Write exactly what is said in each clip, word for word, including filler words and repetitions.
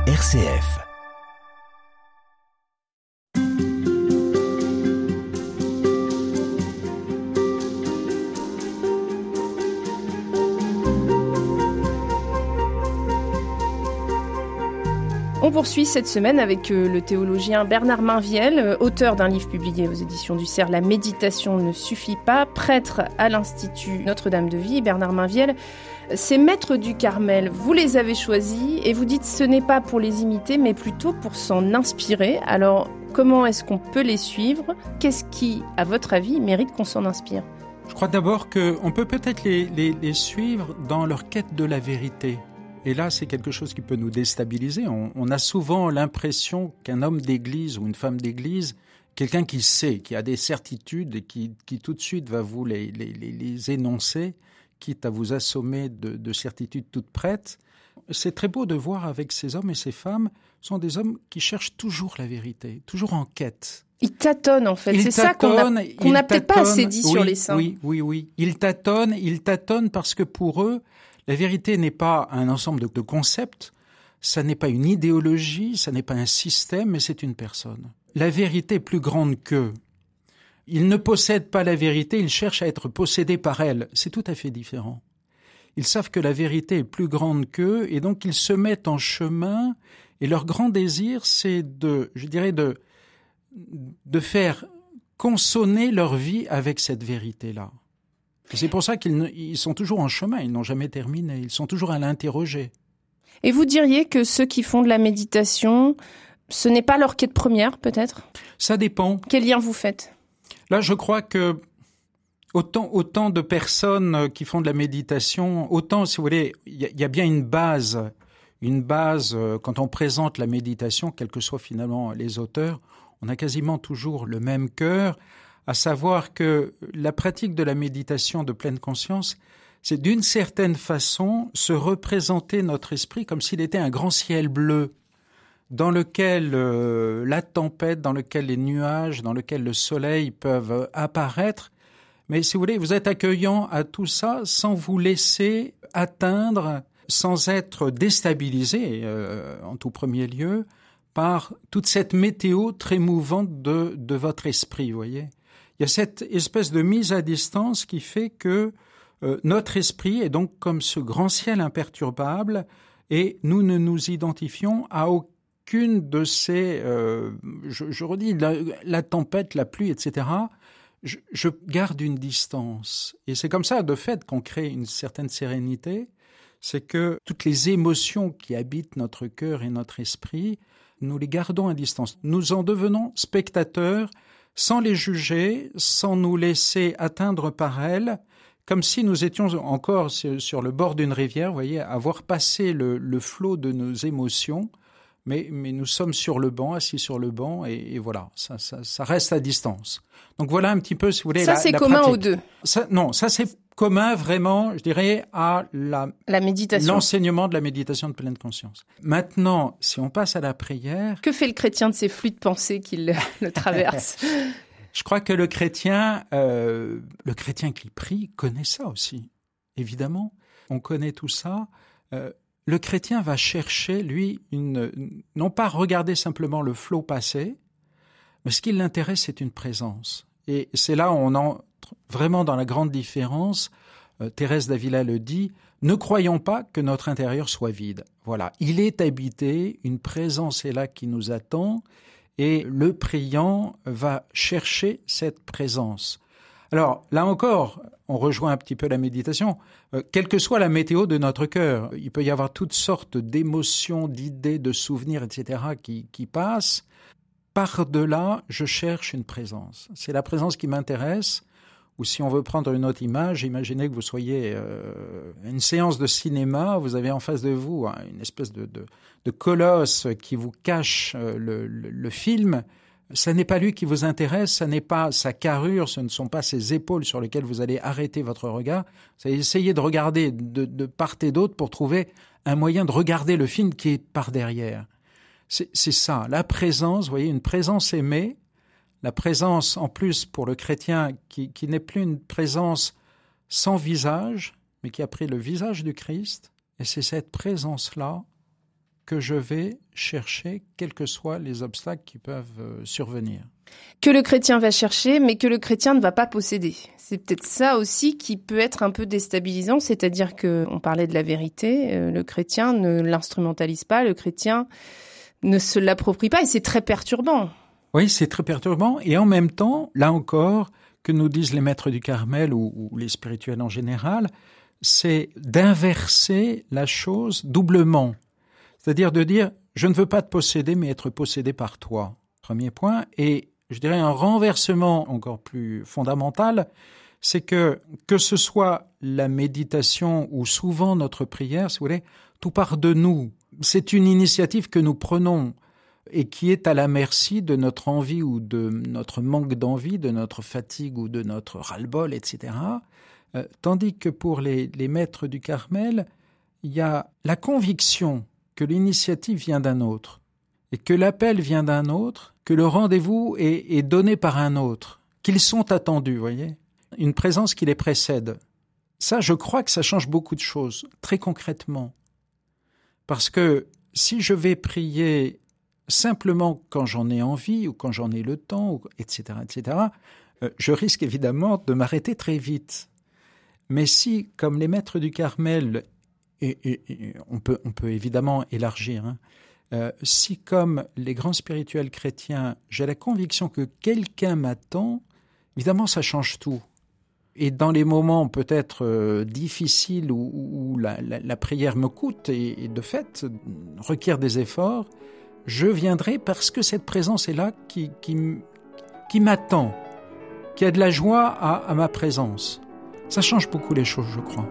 R C F. On poursuit cette semaine avec le théologien Bernard Mainvielle, auteur d'un livre publié aux éditions du Cerf, « La méditation ne suffit pas », prêtre à l'Institut Notre-Dame de Vie. Bernard Mainvielle, ces maîtres du Carmel, vous les avez choisis et vous dites ce n'est pas pour les imiter, mais plutôt pour s'en inspirer. Alors, comment est-ce qu'on peut les suivre ? Qu'est-ce qui, à votre avis, mérite qu'on s'en inspire ? Je crois d'abord qu'on peut peut-être les, les, les suivre dans leur quête de la vérité. Et là, c'est quelque chose qui peut nous déstabiliser. On, on a souvent l'impression qu'un homme d'église ou une femme d'église, quelqu'un qui sait, qui a des certitudes et qui, qui tout de suite va vous les, les, les, les énoncer, quitte à vous assommer de, de certitudes toutes prêtes. C'est très beau de voir avec ces hommes et ces femmes, sont des hommes qui cherchent toujours la vérité, toujours en quête. Ils tâtonnent en fait, ils c'est ça qu'on a, qu'on n'a peut-être pas assez dit oui, sur les saints. Oui, oui, oui. Ils tâtonnent, ils tâtonnent parce que pour eux, la vérité n'est pas un ensemble de, de concepts, ça n'est pas une idéologie, ça n'est pas un système, mais c'est une personne. La vérité est plus grande qu'eux. Ils ne possèdent pas la vérité, ils cherchent à être possédés par elle. C'est tout à fait différent. Ils savent que la vérité est plus grande qu'eux et donc ils se mettent en chemin et leur grand désir, c'est de, je dirais, de, de faire consonner leur vie avec cette vérité-là. Et c'est pour ça qu'ils ne, ils sont toujours en chemin, ils n'ont jamais terminé, ils sont toujours à l'interroger. Et vous diriez que ceux qui font de la méditation, ce n'est pas leur quête première, peut-être ? Ça dépend. Quel lien vous faites ? Là, je crois que autant, autant de personnes qui font de la méditation, autant, si vous voulez, il y, y a bien une base, une base, quand on présente la méditation, quels que soient finalement les auteurs, on a quasiment toujours le même cœur, à savoir que la pratique de la méditation de pleine conscience, c'est d'une certaine façon se représenter notre esprit comme s'il était un grand ciel bleu dans lequel euh, la tempête, dans lequel les nuages, dans lequel le soleil peuvent apparaître. Mais si vous voulez, vous êtes accueillant à tout ça sans vous laisser atteindre, sans être déstabilisé euh, en tout premier lieu par toute cette météo très mouvante de, de votre esprit, vous voyez. Il y a cette espèce de mise à distance qui fait que euh, notre esprit est donc comme ce grand ciel imperturbable et nous ne nous identifions à aucune de ces, euh, je, je redis, la, la tempête, la pluie, et cetera. Je, je garde une distance. Et c'est comme ça, de fait, qu'on crée une certaine sérénité. C'est que toutes les émotions qui habitent notre cœur et notre esprit, nous les gardons à distance. Nous en devenons spectateurs sans les juger, sans nous laisser atteindre par elles, comme si nous étions encore sur le bord d'une rivière, vous voyez, avoir passé le, le flot de nos émotions, mais, mais nous sommes sur le banc, assis sur le banc, et, et voilà, ça, ça, ça reste à distance. Donc voilà un petit peu, si vous voulez, ça, la, c'est la commun pratique. aux deux. Ça, non, ça c'est commun vraiment, je dirais, à la, la méditation. l'enseignement de la méditation de pleine conscience. Maintenant, si on passe à la prière... Que fait le chrétien de ces flux de pensée qui le, le traversent ? Je crois que le chrétien, euh, le chrétien qui prie connaît ça aussi, évidemment. On connaît tout ça. Euh, le chrétien va chercher, lui, une, non pas regarder simplement le flot passé, mais ce qui l'intéresse, c'est une présence. Et c'est là où on entre vraiment dans la grande différence. Euh, Thérèse d'Avila le dit, ne croyons pas que notre intérieur soit vide. Voilà, il est habité, une présence est là qui nous attend, et le priant va chercher cette présence. Alors, là encore, on rejoint un petit peu la méditation. Euh, quelle que soit la météo de notre cœur, il peut y avoir toutes sortes d'émotions, d'idées, de souvenirs, et cetera qui, qui passent. Par-delà, je cherche une présence. C'est la présence qui m'intéresse. Ou si on veut prendre une autre image, imaginez que vous soyez euh, à une séance de cinéma, vous avez en face de vous hein, une espèce de, de, de colosse qui vous cache euh, le, le, le film. Ça n'est pas lui qui vous intéresse, ça n'est pas sa carrure, ce ne sont pas ses épaules sur lesquelles vous allez arrêter votre regard. Vous allez essayer de regarder de, de part et d'autre pour trouver un moyen de regarder le film qui est par derrière. C'est, c'est ça, la présence, vous voyez, une présence aimée, la présence, en plus, pour le chrétien, qui, qui n'est plus une présence sans visage, mais qui a pris le visage du Christ. Et c'est cette présence-là que je vais chercher, quels que soient les obstacles qui peuvent euh, survenir. Que le chrétien va chercher, mais que le chrétien ne va pas posséder. C'est peut-être ça aussi qui peut être un peu déstabilisant, c'est-à-dire que on parlait de la vérité, euh, le chrétien ne l'instrumentalise pas, le chrétien ne se l'approprie pas, et c'est très perturbant. Oui, c'est très perturbant, et en même temps, là encore, que nous disent les maîtres du Carmel ou, ou les spirituels en général, c'est d'inverser la chose doublement. C'est-à-dire de dire, je ne veux pas te posséder, mais être possédé par toi. Premier point. Et je dirais un renversement encore plus fondamental, c'est que, que ce soit la méditation ou souvent notre prière, si vous voulez, tout part de nous. C'est une initiative que nous prenons et qui est à la merci de notre envie ou de notre manque d'envie, de notre fatigue ou de notre ras-le-bol, et cetera. Euh, tandis que pour les, les maîtres du Carmel, il y a la conviction que l'initiative vient d'un autre et que l'appel vient d'un autre, que le rendez-vous est, est donné par un autre, qu'ils sont attendus, voyez, une présence qui les précède. Ça, je crois que ça change beaucoup de choses, très concrètement. Parce que si je vais prier simplement quand j'en ai envie ou quand j'en ai le temps, et cetera, et cetera, euh, je risque évidemment de m'arrêter très vite. Mais si, comme les maîtres du Carmel, et, et, et on peut, on peut évidemment élargir, hein, euh, si comme les grands spirituels chrétiens, j'ai la conviction que quelqu'un m'attend, évidemment ça change tout. Et dans les moments peut-être euh, difficiles où, où la, la, la prière me coûte et, et de fait requiert des efforts, je viendrai parce que cette présence est là qui, qui, qui m'attend, qui a de la joie à, à ma présence. Ça change beaucoup les choses, je crois.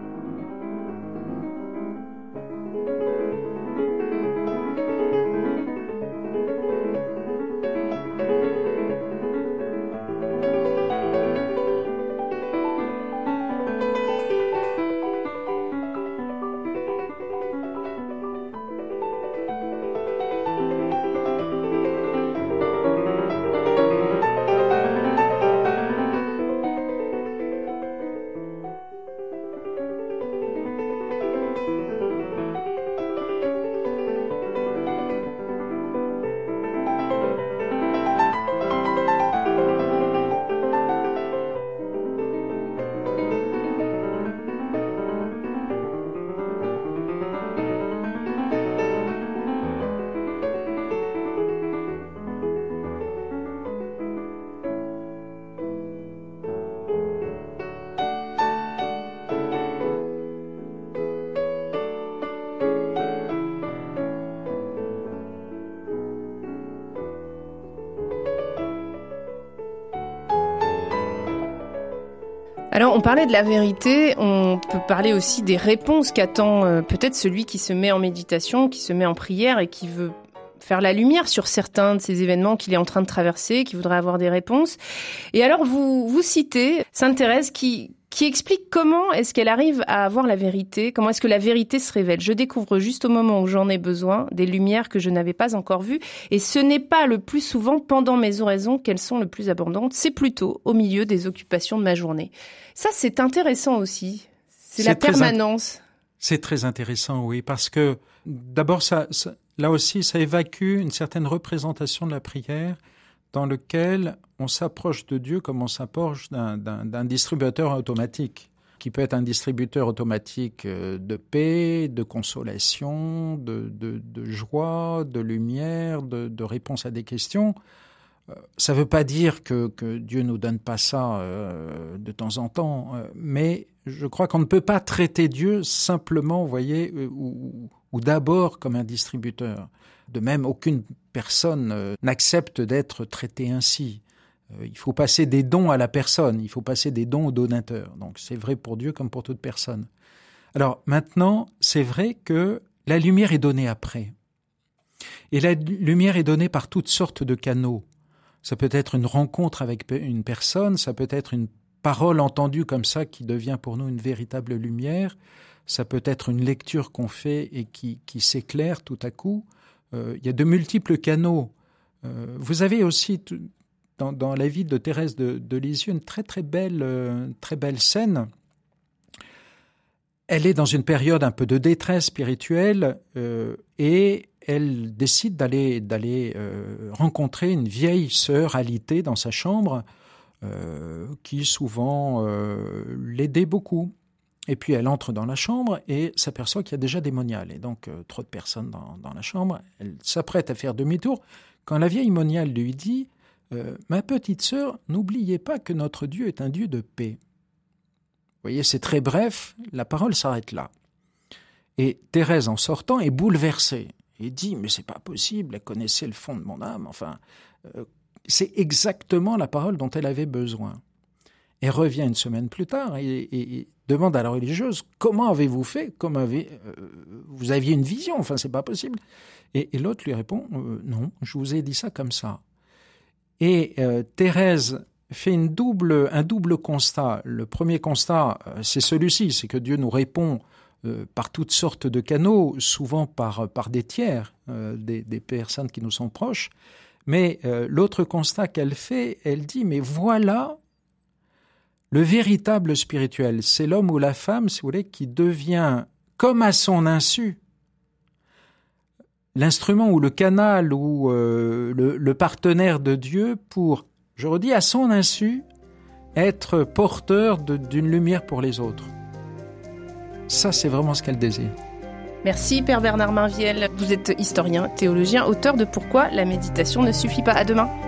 Alors, on parlait de la vérité, on peut parler aussi des réponses qu'attend euh, peut-être celui qui se met en méditation, qui se met en prière et qui veut faire la lumière sur certains de ces événements qu'il est en train de traverser, qui voudrait avoir des réponses. Et alors, vous, vous citez Sainte Thérèse qui, qui explique comment est-ce qu'elle arrive à avoir la vérité, comment est-ce que la vérité se révèle. Je découvre juste au moment où j'en ai besoin des lumières que je n'avais pas encore vues, et ce n'est pas le plus souvent pendant mes oraisons qu'elles sont le plus abondantes, c'est plutôt au milieu des occupations de ma journée. Ça, c'est intéressant aussi. C'est, c'est la permanence. In... C'est très intéressant, oui, parce que d'abord, ça, ça, là aussi, ça évacue une certaine représentation de la prière dans lequel on s'approche de Dieu comme on s'approche d'un, d'un, d'un distributeur automatique, qui peut être un distributeur automatique de paix, de consolation, de, de, de joie, de lumière, de, de réponse à des questions. Ça ne veut pas dire que, que Dieu ne nous donne pas ça euh, de temps en temps, euh, mais je crois qu'on ne peut pas traiter Dieu simplement, vous voyez, euh, ou, ou d'abord comme un distributeur. De même, aucune personne euh, n'accepte d'être traitée ainsi. Euh, il faut passer des dons à la personne, il faut passer des dons au donateur. Donc c'est vrai pour Dieu comme pour toute personne. Alors maintenant, c'est vrai que la lumière est donnée après. Et la lumière est donnée par toutes sortes de canaux. Ça peut être une rencontre avec une personne, ça peut être une parole entendue comme ça qui devient pour nous une véritable lumière, ça peut être une lecture qu'on fait et qui, qui s'éclaire tout à coup. Euh, il y a de multiples canaux. Euh, vous avez aussi t- dans, dans la vie de Thérèse de, de Lisieux une très très belle, euh, très belle scène. elle est dans une période un peu de détresse spirituelle euh, et elle décide d'aller, d'aller euh, rencontrer une vieille sœur alitée dans sa chambre euh, qui souvent euh, l'aidait beaucoup. Et puis elle entre dans la chambre et s'aperçoit qu'il y a déjà des moniales. Et donc euh, trop de personnes dans, dans la chambre. Elle s'apprête à faire demi-tour quand la vieille moniale lui dit euh, « Ma petite sœur, n'oubliez pas que notre Dieu est un Dieu de paix. » Vous voyez, c'est très bref, la parole s'arrête là. Et Thérèse, en sortant, est bouleversée et dit « Mais c'est pas possible, elle connaissait le fond de mon âme. » Enfin, euh, c'est exactement la parole dont elle avait besoin. Elle revient une semaine plus tard et, et, et demande à la religieuse « Comment avez-vous fait ? Comment avez, euh, vous aviez une vision, enfin c'est pas possible. » Et, et l'autre lui répond euh, « Non, je vous ai dit ça comme ça. » Et euh, Thérèse fait une double, un double constat. Le premier constat, euh, c'est celui-ci, c'est que Dieu nous répond euh, par toutes sortes de canaux, souvent par, par des tiers, euh, des, des personnes qui nous sont proches. Mais euh, l'autre constat qu'elle fait, elle dit « Mais voilà !» Le véritable spirituel, c'est l'homme ou la femme, si vous voulez, qui devient, comme à son insu, l'instrument ou le canal ou euh, le, le partenaire de Dieu pour, je redis, à son insu, être porteur de, d'une lumière pour les autres. Ça, c'est vraiment ce qu'elle désire. Merci Père Bernard Mainviel. Vous êtes historien, théologien, auteur de « Pourquoi la méditation ne suffit pas ». À demain.